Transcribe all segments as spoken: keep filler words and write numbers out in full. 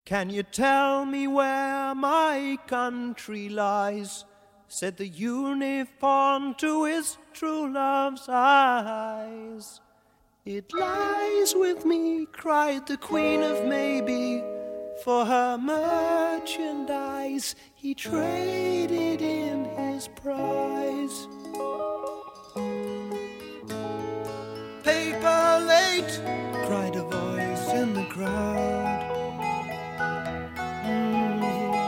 Can you tell me where my country lies? Said the unicorn to his true love's eyes. It lies with me, cried the Queen of Maybe. For her merchandise he traded in his prize. Paper late, cried a voice in the crowd. Mm.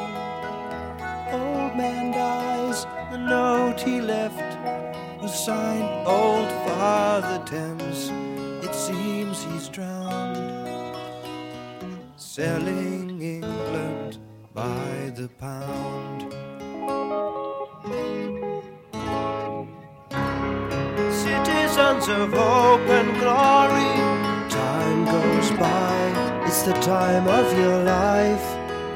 Old man dies, the note he left was signed Old Father Thames. It seems he's drowned, selling England by the pound. Citizens of hope and glory, time goes by, it's the time of your life.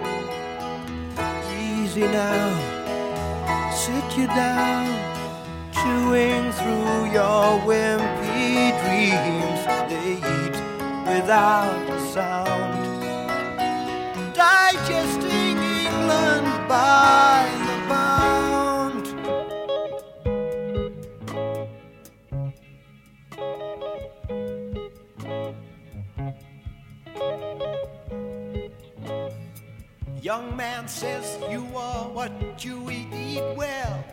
Easy now, sit you down, chewing through your wimpy dreams. They eat without a sound, digesting England by the pound. Young man says you are what you eat well.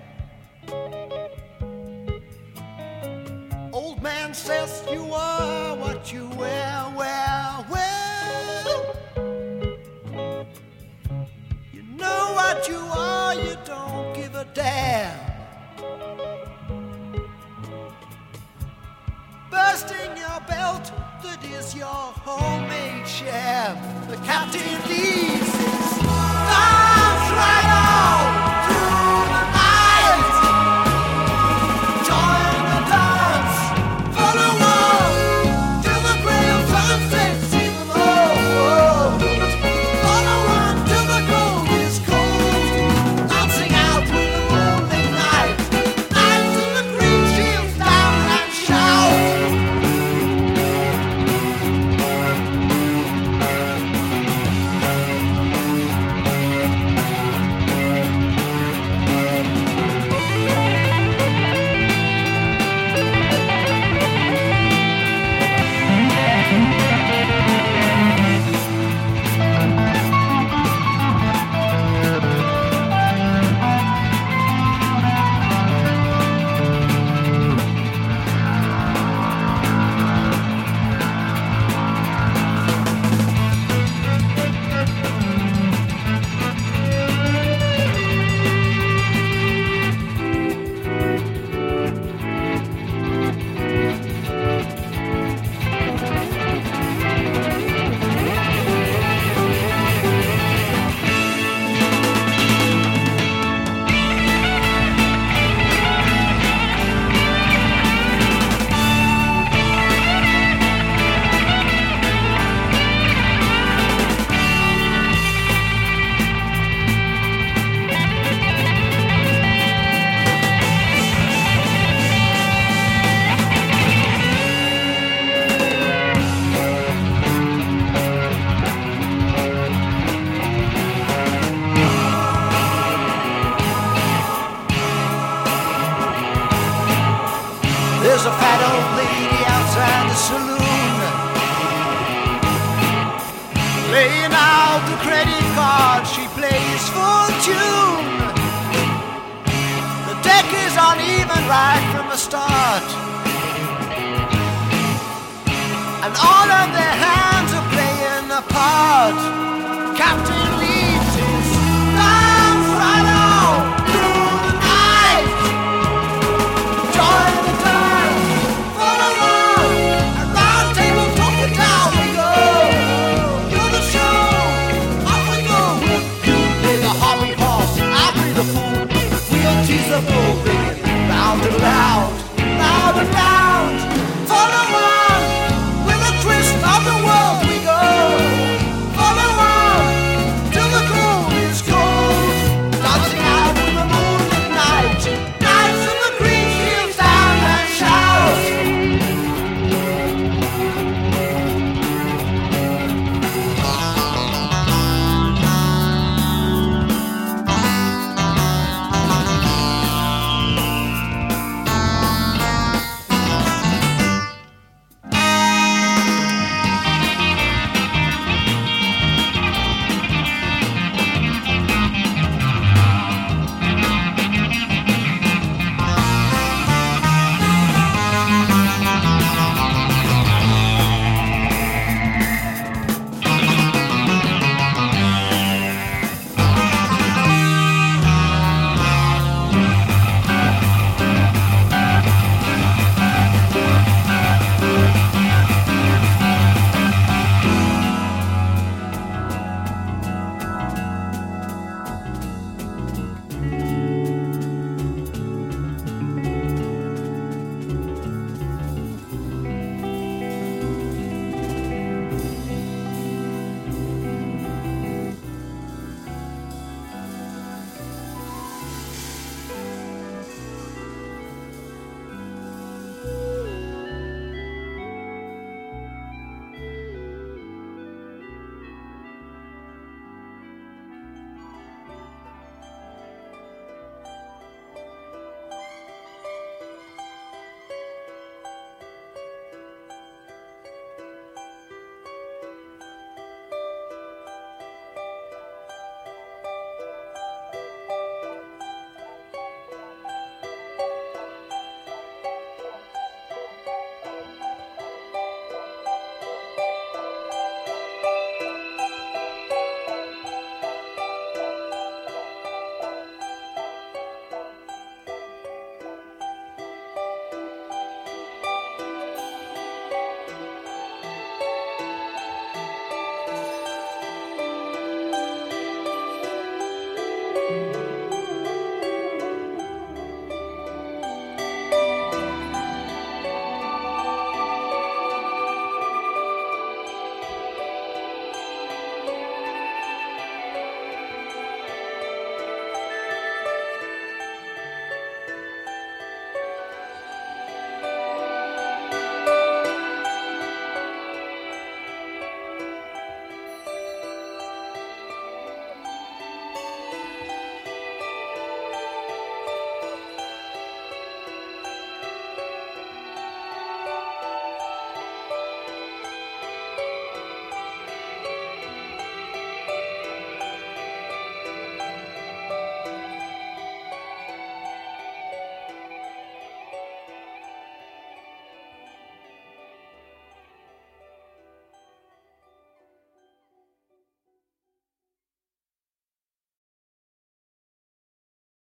Old man says you are what you wear. Well, well, you know what you are, you don't give a damn. Bursting your belt, that is your homemade sham. The captain leads his arms right out through the night. Join the dance, follow on till the grey of sunset, see them all. Follow on till the gold is cold, dancing out with the morning night, and till the green shields down and shout. There's a fat old lady outside the saloon, laying out the credit card, she plays for tune. The deck is uneven right from the start, and all of their hands are playing a part. Captain